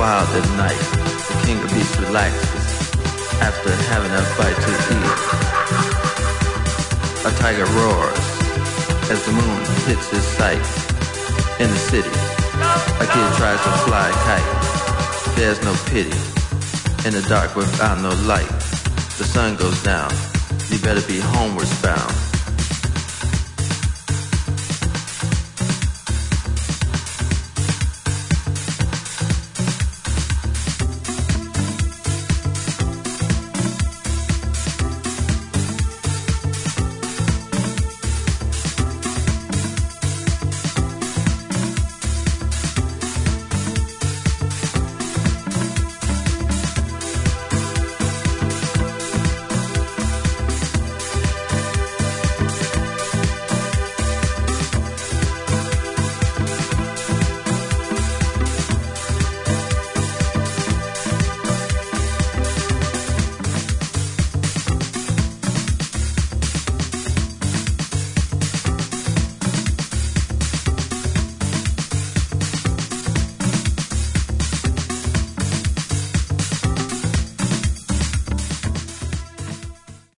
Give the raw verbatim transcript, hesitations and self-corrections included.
wild at night. The king of beasts relaxes after having a bite to eat. A tiger roars as the moon hits his sight. In the city, a kid tries to fly a kite. There's no pity in the dark without no light. The sun goes down, you better be homewards bound.